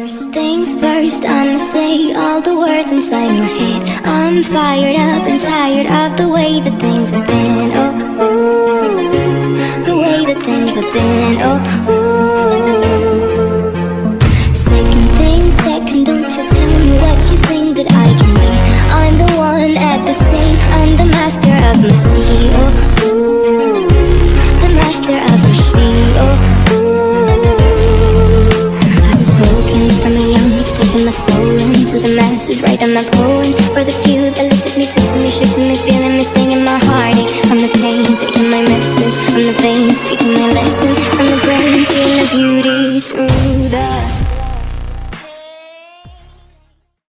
First things first, I'ma say all the words inside my head. I'm fired up and tired of the way that things have been. Oh, ooh, the way that things have been. Oh, ooh. Second thing second, don't you tell me what you think that I can be. I'm the one at the safe, I'm the master of my sea. Oh, ooh, the master of my sea. Oh, from a young age, taking my soul into the masses, writing my poems for the few that looked at me, took to me, shook to me, feeling me, singing my heart.